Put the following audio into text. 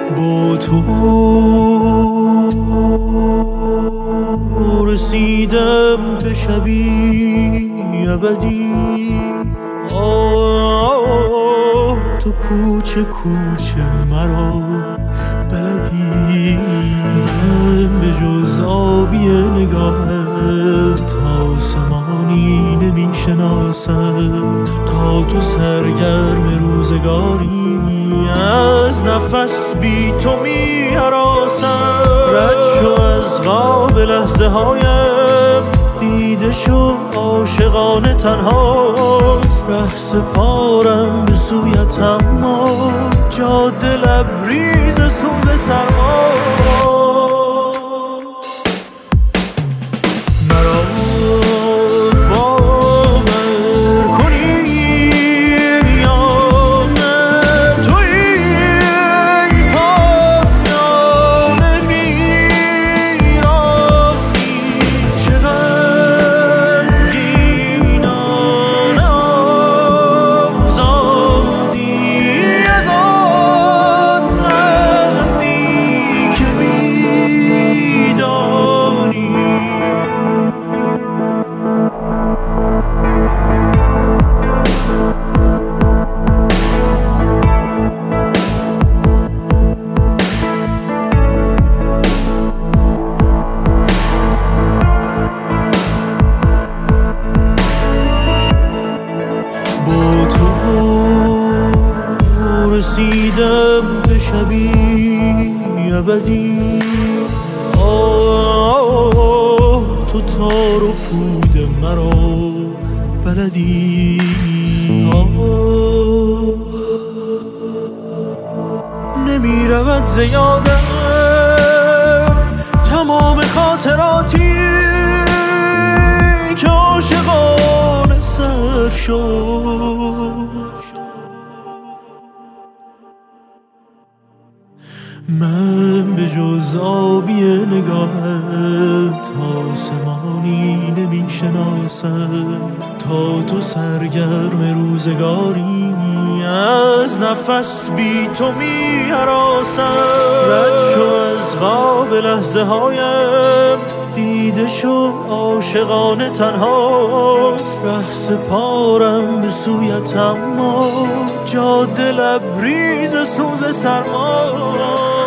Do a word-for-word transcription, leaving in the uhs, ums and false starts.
با تو رسیدم به شبی ابدی. آه تو کوچه کوچه مرا بلدی. من به جز آبی نگاهت آسمانی نمی شناسم. تا تو سرگرم روزگاری از نفس بی تو می هراسم. رد شو از خواب لحظه هایم، دیده شو عاشقانه تنهاست. ره سپارم به سویت اما جاده لبریز سوز سرما. مرا باور کنی یا نه، توی پایان ویرانی. چه غمگینان آزادی از آن عهدی که میدانی. با تو رسیدم به شبی ابدی. آه تو تار و پود مرا بلدی. آه نمی رود زیادم تمام خاطراتی که عاشقانه سر شد. من به جز آبی نگاهت آسمانی نمی شناسم. تا تو سرگرم روزگاری از نفس بی تو می هراسم. رد شو از خواب لحظه هایم، دیده شو عاشقانه تنهاست. ره سپارم به سویت اما جاده لبریز سوز سرما.